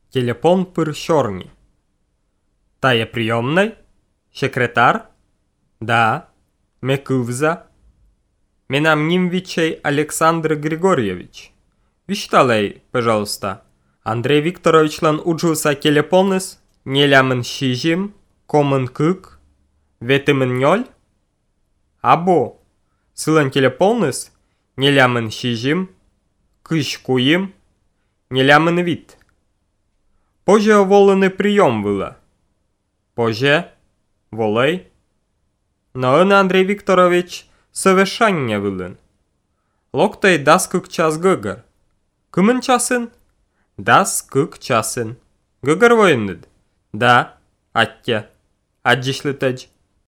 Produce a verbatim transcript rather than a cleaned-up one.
Телефон пыр чорний. Тая приемной? Секретар? Да. Мекывза? Менам Нимвичей Александр Григорьевич. Вишталей, пожалуйста. Андрей Викторовичлан учился телефонес, нелямын шижим, комын кык, ветымын нёль? Або, сылын телефонес, нелямын шижим, кыш куим, нелямын вид. Позже волыны прием было. Позже, волей. Но он, Андрей Викторович, совершенно вылын. Локтай дас кык час гыгар. Кымын часын? Дас кык часын. Гыгар военныд? Да, аття. Аджишлы тәдж.